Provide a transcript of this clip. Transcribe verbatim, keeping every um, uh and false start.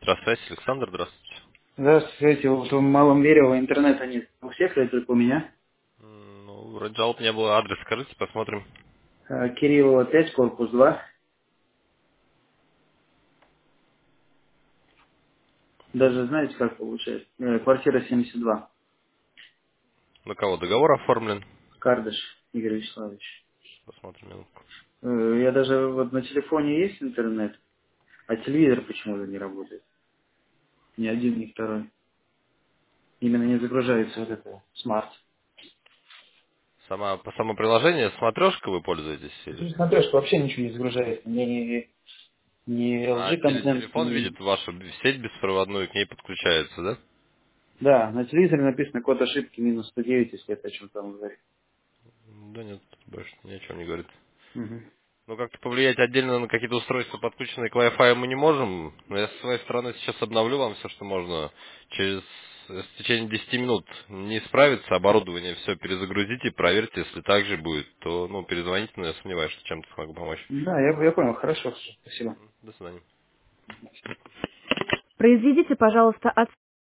Электросвязь, Александр, здравствуйте. Здравствуйте, вот в Малом Верево интернета нет у всех, или только у меня? М, Ну, вроде жалоб не было. Адрес скажите, посмотрим. Э, Кириллова пять, корпус два. Даже знаете, как получается? Э, Квартира семьдесят два. На кого договор оформлен? Кардыш Игорь Вячеславович. Посмотрим минутку. Э, Я даже вот на телефоне есть интернет, а телевизор почему-то не работает. Ни один, ни второй. Именно не загружается вот это смарт. Сама, по само приложение, смотрешка вы пользуетесь? Или... Смотришь, вообще ничего не загружается. Ни, ни А L G теле- контент, телефон ни... видит вашу сеть беспроводную, к ней подключается, да? Да, на телевизоре написано код ошибки минус сто девять, если это о чем там говорит. Да нет, больше ни о чем не говорит. Мгм. Ну, как-то повлиять отдельно на какие-то устройства, подключенные к Wi-Fi, мы не можем. Но я со своей стороны сейчас обновлю вам все, что можно. Через э, в течение десяти минут не справится оборудование, все перезагрузите, проверьте. Если так же будет, то ну, перезвоните, но я сомневаюсь, что чем-то смогу помочь. Да, я, я понял, хорошо, спасибо. До свидания. Произведите, пожалуйста, от